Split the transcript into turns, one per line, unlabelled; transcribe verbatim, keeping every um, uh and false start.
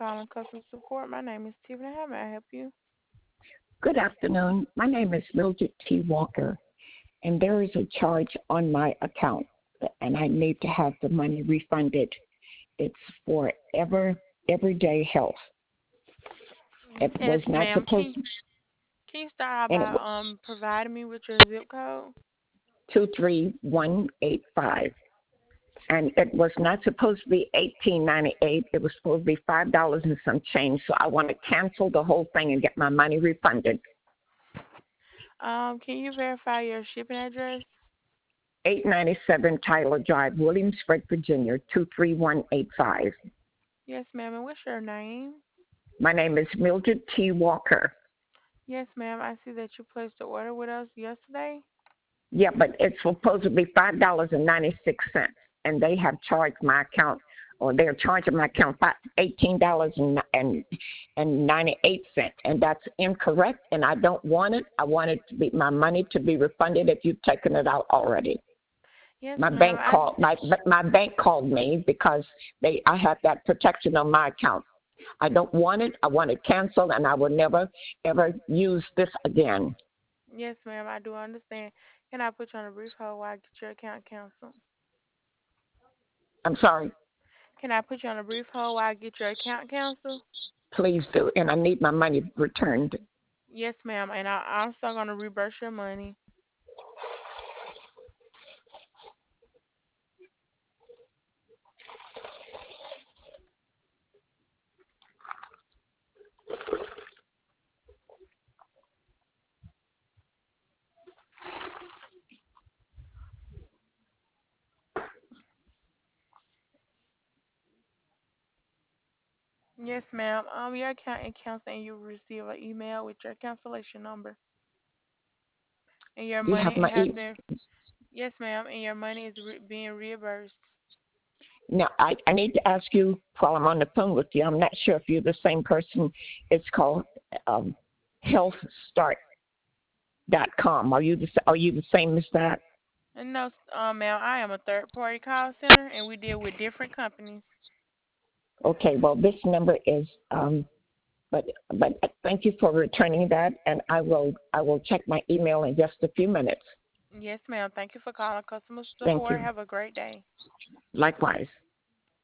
calling customer support. My name is Tiffany. How may I help you?
Good afternoon. My name is Mildred T. Walker, and there is a charge on my account, and I need to have the money refunded. It's for Ever Everyday Health. It
Yes,
was not
ma'am.
supposed,
Can Can you start out
and it
by
was
um providing me with your zip code?
two three one eight five, and it was not supposed to be eighteen ninety eight. It was supposed to be five dollars and some change. So I want to cancel the whole thing and get my money refunded.
Um, can you verify your shipping address?
Eight ninety seven Tyler Drive, Williamsburg, Virginia two three one eight five.
Yes, ma'am. And what's your name?
My name is Mildred T. Walker.
Yes, ma'am. I see that you placed the order with us yesterday.
Yeah, but it's supposed to be five dollars and ninety six cents, and they have charged my account, or they're charging my account eighteen dollars and and and ninety eight cents, and that's incorrect. And I don't want it. I want it to be my money to be refunded if you've taken it out already.
Yes,
My
ma'am.
bank
I
called my my bank called me because they I have that protection on my account. I don't want it. I want it canceled, and I will never ever use this again.
yes, ma'am. I do understand. Can I put you on a brief hold while I get your account canceled?
I'm sorry.
Can I put you on a brief hold while I get your account canceled?
Please do, and I need my money returned.
Yes, ma'am. And I, I'm still gonna reverse your money. Yes, ma'am. Um, your account is canceled, and you will receive an email with your cancellation number, and your
You have
money
my
has
e-
been. Yes, ma'am. And your money is re- being reimbursed.
now. I, I need to ask you while I'm on the phone with you. I'm not sure if you're the same person. It's called um, health start dot com. Are you the are you the same as that?
And no, um, ma'am, I am a third-party call center, and we deal with different companies.
Okay. Well, this number is. Um, but but thank you for returning that, and I will I will check my email in just a few minutes.
Yes, ma'am. Thank you for calling customer
Thank
support.
you.
Have a great day.
Likewise.